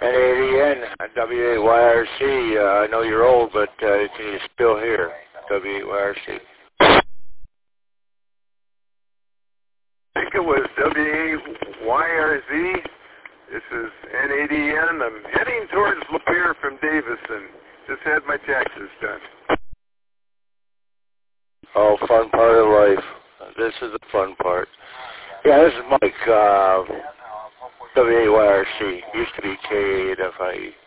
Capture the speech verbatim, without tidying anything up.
N eighty N, W eight Y R C. Uh, I know you're old, but uh, can you still hear W eight Y R C? I think it was W eight Y R Z. This is N eighty N. I'm heading towards Lapeer from Davison. Just had my taxes done. Oh, fun part of life. This is the fun part. Yeah, this is Mike, uh, W eight Y R C. Used to be K eight F I E.